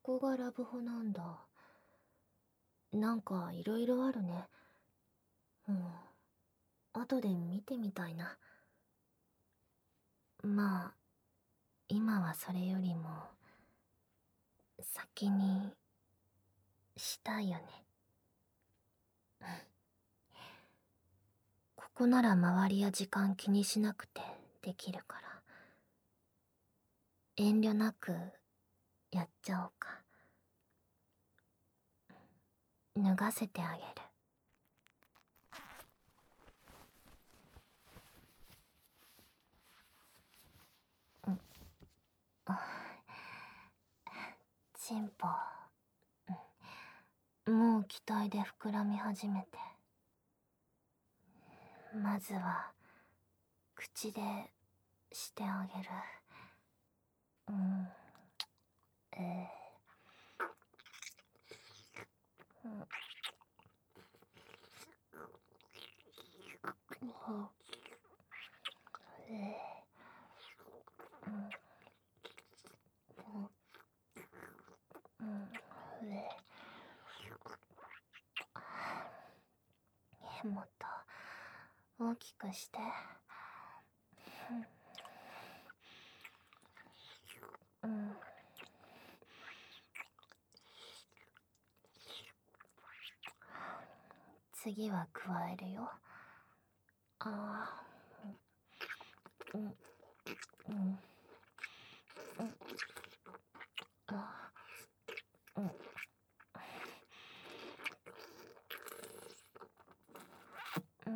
こがラブホなんだ。なんかいろいろあるね。うん。後で見てみたいな。まあ、今はそれよりも、先に、したいよね。ここなら周りや時間気にしなくてできるから。遠慮なく、やっちゃおうか。脱がせてあげる。チンポ、もう期待で膨らみ始めて。まずは、口でしてあげる。うん。うん。もっと大きくして。うん。次は加えるよ。ああ。うん。うん。うん。ああ。うん。うん。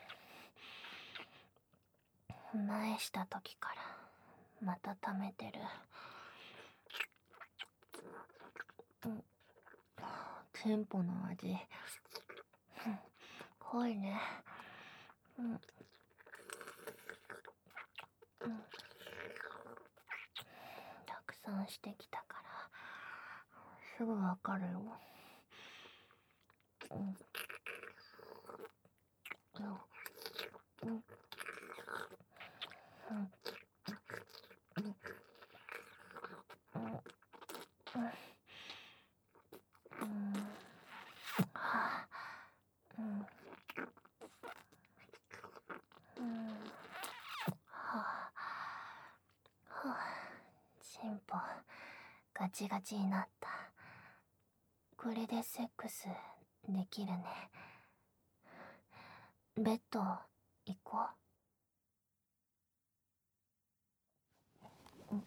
前した時からまた溜めてる。うん。テンポの味。濃いね。うん。うん。たくさんしてきたからすぐわかるよ。うん。うん。うん。うん。うん。うん。はあ。うん。うん。はあ。はあ。チンポガチガチになった。これでセックスできるね。ベッド行こう。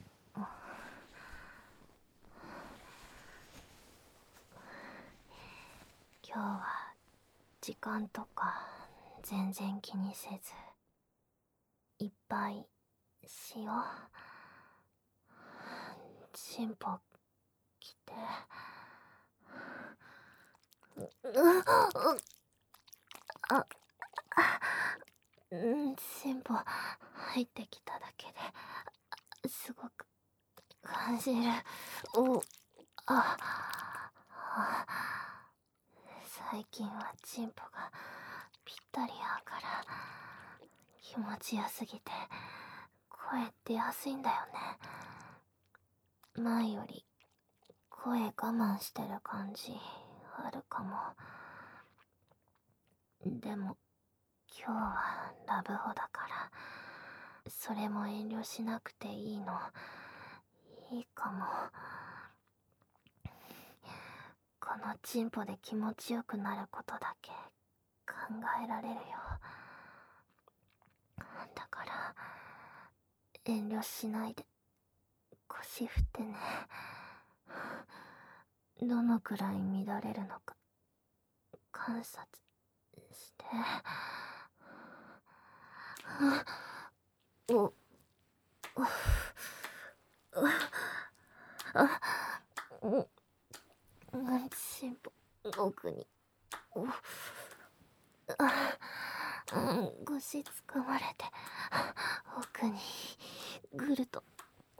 今日は時間とか全然気にせずいっぱいしよう。チンポ来て。あ、チンポ入ってきただけですごく感じる。お、あ、あ、最近はチンポがぴったり合うから気持ちよすぎて声出やすいんだよね。前より声我慢してる感じあるかも。でも今日はラブホだからそれも遠慮しなくていいの。いいかも。このチンポで気持ちよくなることだけ考えられるよ。だから遠慮しないで腰振ってね。どのくらい乱れるのか観察して。お、あ、チンポ奥に。腰つかまれて奥にぐると。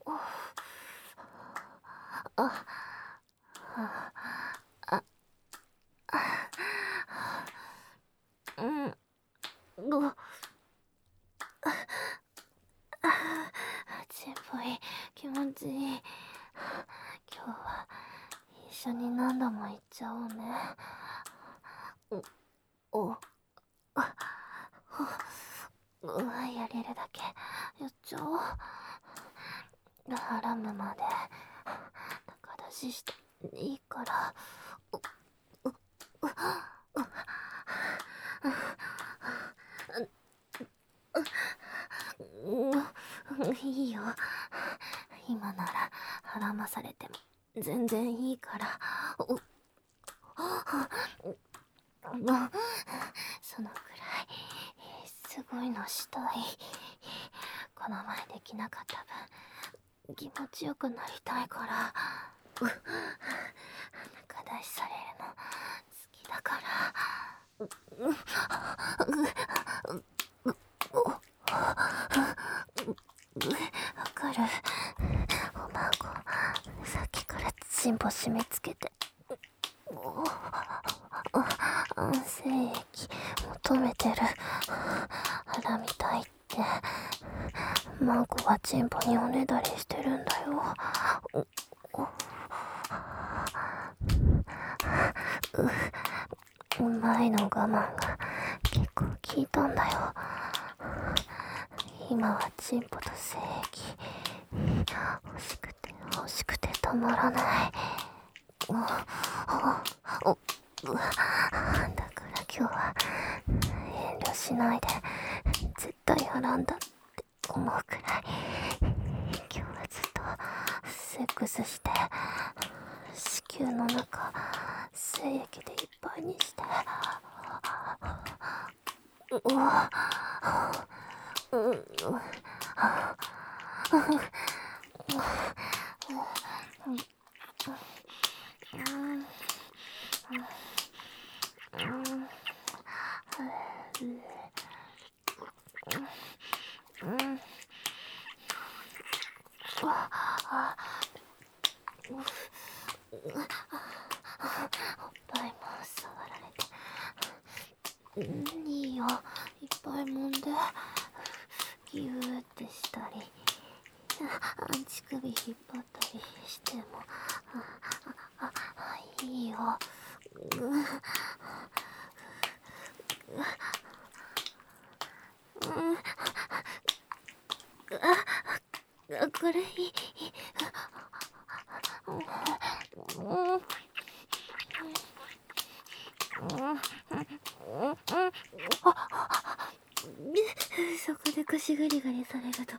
あ、あ、うん、チンポいい気持ちいい。今日は緒に何度も言っちゃおうね。お、やれるだけやっちゃおう。アラムまで仲出ししていいから。いいよ。今ならはらまされても全然いいから。そのくらいすごいのしたい。この前できなかった分気持ちよくなりたいから。仲出しされるの好きだから。わかる。おまんこさっきからチンポ締め付けて安静液求めてる。腹みたいってマンコがチンポにおねだりしてるんだよ。前の我慢が結構効いたんだよ。今はチンポと精液欲しくてたまらない。だから今日は遠慮しないで絶対やらんだって思うくらい。今日はずっとセックスして子宮の中精液でいっぱいにして。おっぱいも触られていいよ。いっぱい揉んでギューってしたり乳首引っ張ったりしてもいいよ。これいい。そこで腰ぐりぐりされると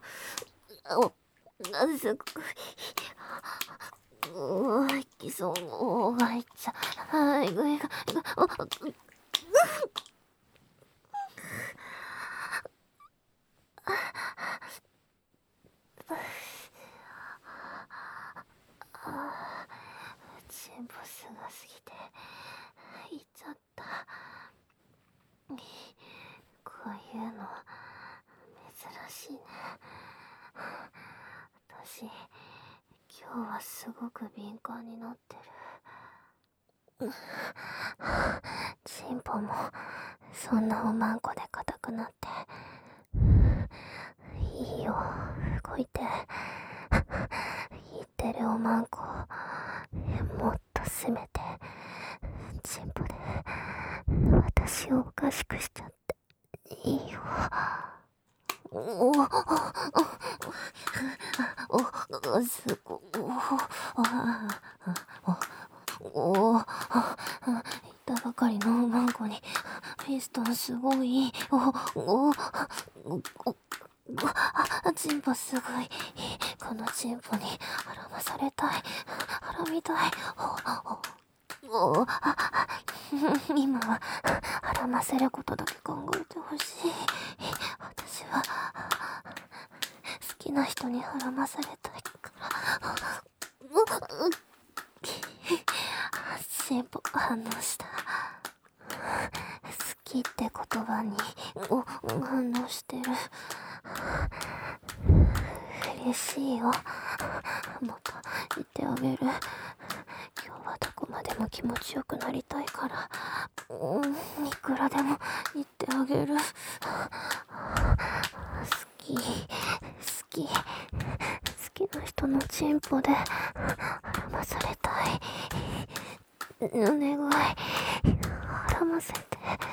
すごいいきそうがいっちゃいぐいがチンポスがすぎていっちゃった。こういうの珍しいね。私今日はすごく敏感になってる。チンポもそんなおまんこで硬くなっていいよ動いて。言ってるおまんこもっと締めてチンポで私をおかしくしちゃっていいよ。すごい。いったばかりのおまんこにピストンすごい。チンポすごい。このチンポに絡まされたい。絡みたい。今は絡ませることだけ考えてほしい。私は好きな人に絡まされたいから。チンポ反応した。好きって言葉に反応してる。嬉しいよ。もっと言ってあげる。今日はどこまでも気持ちよくなりたいから、いくらでも言ってあげる。好きな人のチンポで絡まされたい。 お願い、絡ませて。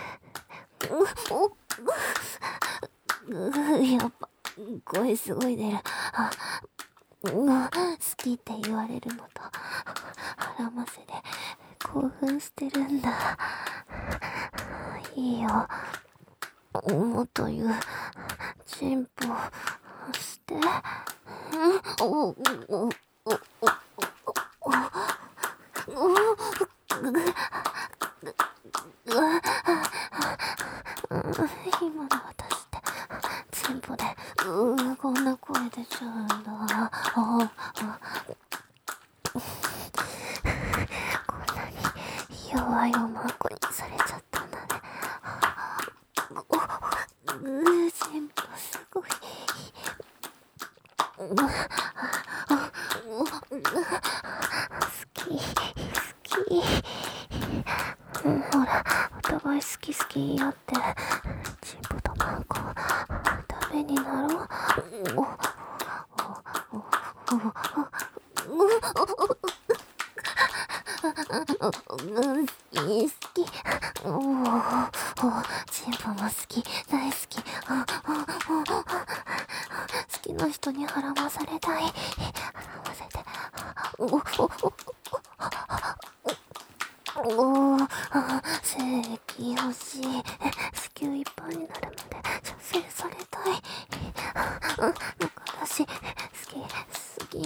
やっぱ声すごい出る。好きって言われるのと絡ませで興奮してるんだ。いいよ、もっと言う、進歩して。今の私って進歩でこんな声出ちゃうんだ。こんなに弱いおまんこにされちゃったんだね。進歩すごい。好き好き。ほら、お互い好き好き言い合ってチンポとマンコダメになろう。好き。チンポも好き、大好き。好きな人に絡まされたい。絡ませて。精液欲しい。子宮いっぱいになるまで射精されたい。なんか私好き。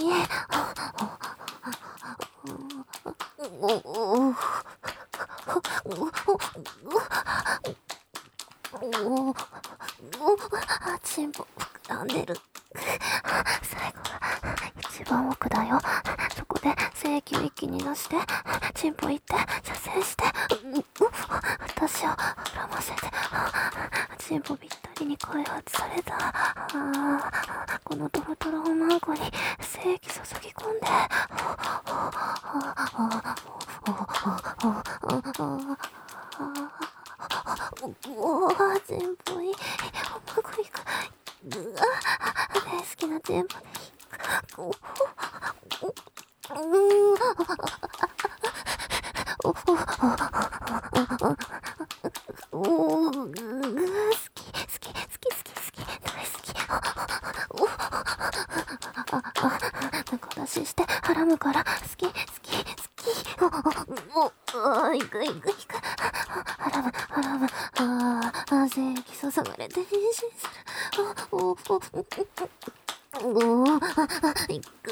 チンポ膨らんでる。最後が一番奥だよ。そこで精液を一気に出してチンポいって射精して、私を膨らませて、チンポぴったりに開発されたこのトロトロおまんこに精液注ぎ込んで、チンポいいおまんこにか大好きなチンポでいい。大好き。なんか出しして絡むから好き。いく。絡む。精液注がれて変身する。いく。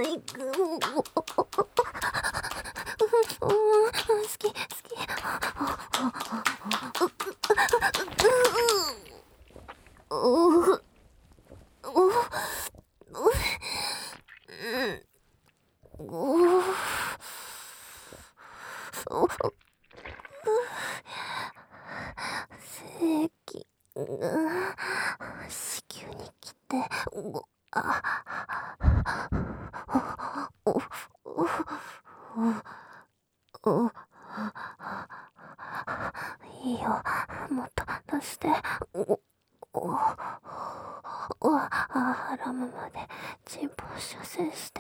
好き。精液が子宮に来て、いいよ、もっと出して。絡むまでチンポを射精して。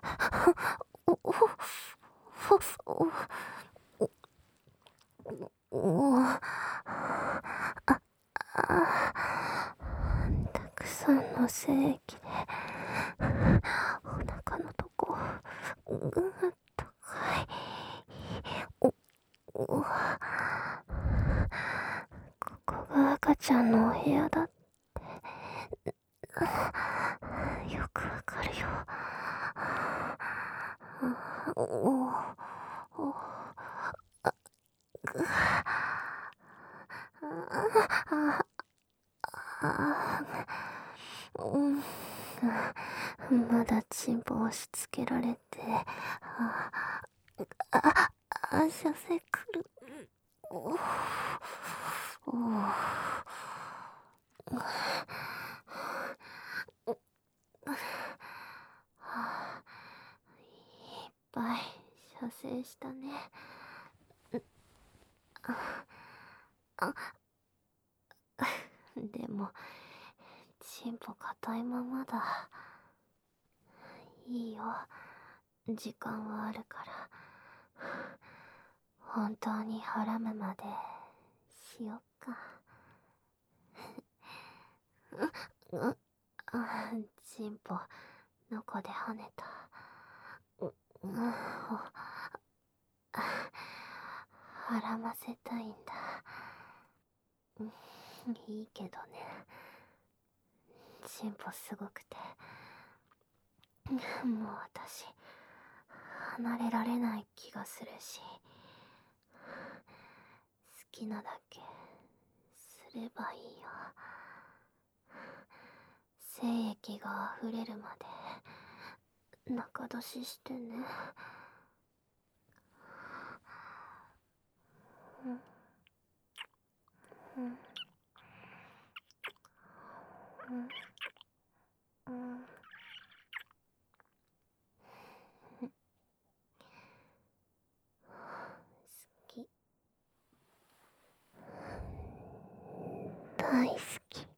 たくさんの精液でお腹のとこぐっとかい。ここが赤ちゃんのお部屋だってよくわかるよ。まだチンポ押し付けられて、射精くる。いっぱい射精したね。でもチンポ硬いままだ。いいよ、時間はあるから。 本当にはらむまでしよっか。チンポどこで跳ねた。はらませたいんだ。いいけどね。チンポすごくてもう私離れられない気がするし、好きなだけすればいいよ。精液が溢れるまで中出ししてね。好き、大好き。